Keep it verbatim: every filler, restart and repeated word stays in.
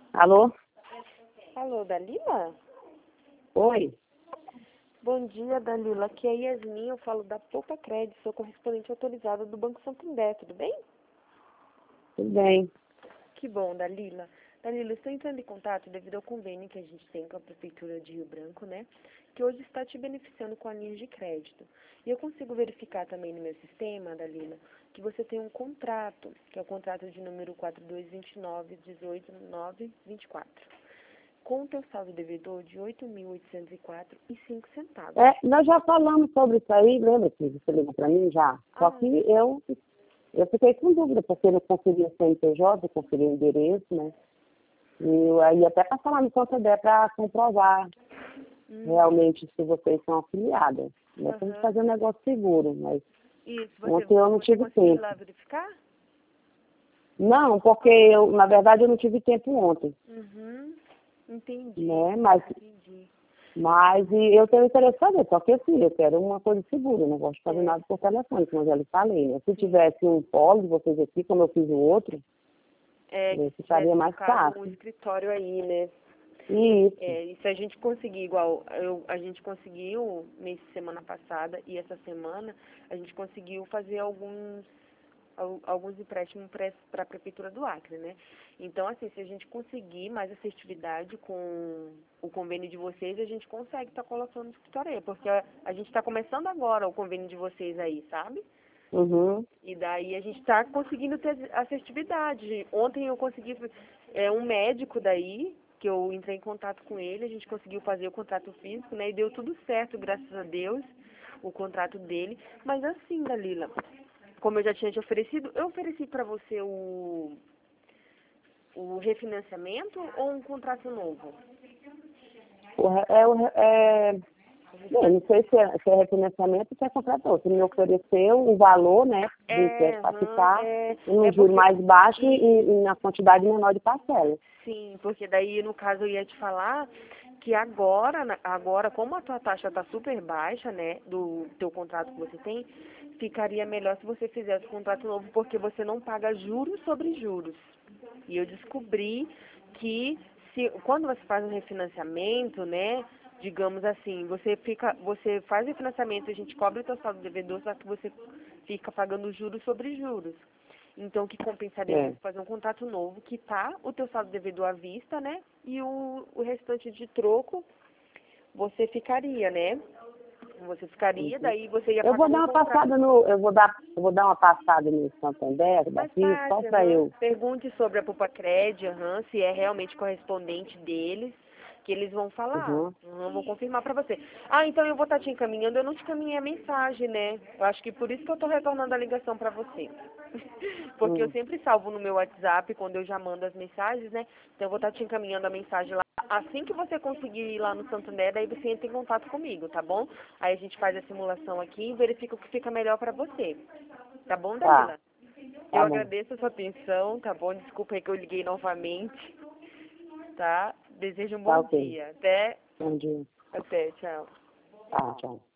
Alô? Alô, Dalila? Oi? Bom dia, Dalila. Aqui é a Yasmin, eu falo da Poupa Crédito, sou correspondente autorizada do Banco Santander, tudo bem? Tudo bem? Que bom, Dalila. Dalila, estou entrando em contato devido ao convênio que a gente tem com a Prefeitura de Rio Branco, né? Que hoje está te beneficiando com a linha de crédito. E eu consigo verificar também no meu sistema, Dalila, que você tem um contrato, que é o contrato de número quatro dois dois nove, um oito nove, dois quatro. Com o teu saldo devedor de oito mil oitocentos e quatro reais e cinco centavos. É, nós já falamos sobre isso aí, lembra que você ligou para mim já? Só Ah, que eu, eu fiquei com dúvida, porque eu não conferi o C N P J, eu conferi o endereço, né? E eu aí até passar lá no Santander para comprovar hum, realmente se vocês são afiliadas. Né? Pra gente aham. fazer um negócio seguro, mas Isso, você, ontem eu não você tive conseguiu ir tempo. lá verificar? Não, porque eu, na verdade, eu não tive tempo ontem, Uhum, entendi, né? Mas entendi. Mas e eu tenho interesse em saber, só que assim, eu quero uma coisa segura, eu não gosto de fazer É, nada por telefone, como eu já lhe falei, né? Se sim. tivesse um polo de vocês aqui, como eu fiz o outro, É, eh, que se ficaria tivesse, no mais caso, um fácil. escritório aí, né? Isso. É, e se a gente conseguir, igual eu, a gente conseguiu, nesse semana passada e essa semana, a gente conseguiu fazer alguns al- alguns empréstimos para a Prefeitura do Acre, né? Então, assim, se a gente conseguir mais assertividade com o convênio de vocês, a gente consegue estar colocando no escritório aí, porque a, a gente está começando agora o convênio de vocês aí, sabe? Uhum. E daí a gente está conseguindo ter assertividade. Ontem eu consegui, é, um médico daí, que eu entrei em contato com ele, a gente conseguiu fazer o contrato físico, né? E deu tudo certo, graças a Deus, o contrato dele. Mas assim, Dalila, como eu já tinha te oferecido, eu ofereci para você o, o refinanciamento ou um contrato novo? O re- é, o re- é, O bem, refinan- não sei se é, se é refinanciamento ou se é contratou. Você me ofereceu o valor, né, do É, empréstimo para aham, ficar é, em um é juro porque, mais baixo e, e e na quantidade menor de parcelas. sim, porque daí no caso eu ia te falar que agora, na- agora como a tua taxa tá super baixa, né, do teu contrato que você tem, ficaria melhor se você fizesse o contrato novo, porque você não paga juros sobre juros. E eu descobri que se, quando você faz um refinanciamento, né, digamos assim, você fica, você faz o refinanciamento, a gente cobre o teu saldo devedor, só que você fica pagando juros sobre juros. Então, o que compensaria É. você fazer um contrato novo, que tá o teu saldo devedor à vista, né, e o, o restante de troco você ficaria, né? Você ficaria, Uhum. daí você ia Eu vou pagar dar um uma contrato. passada no, eu vou dar, eu vou dar uma passada no Santander Mais daqui, só fácil, para aham. eu. Pergunte sobre a Pupacred, aham, se é realmente correspondente deles, que eles vão falar. Uhum. Aham, vou confirmar pra você. Ah, então eu vou estar te encaminhando, eu não te encaminhei a mensagem, né? Eu acho que por isso que eu tô retornando a ligação pra você. Porque eu Hum. sempre salvo no meu WhatsApp quando eu já mando as mensagens, né? Então eu vou estar te encaminhando a mensagem lá. Assim que você conseguir ir lá no Santander, daí você entra em contato comigo, tá bom? Aí a gente faz a simulação aqui e verifica o que fica melhor pra você. Tá bom, Tá, Dalila? Eu tá bom. agradeço a sua atenção, tá bom? Desculpa aí que eu liguei novamente, tá? Desejo um Tá bom ok. dia. Até, Bom dia. até, tchau. Tá, tchau.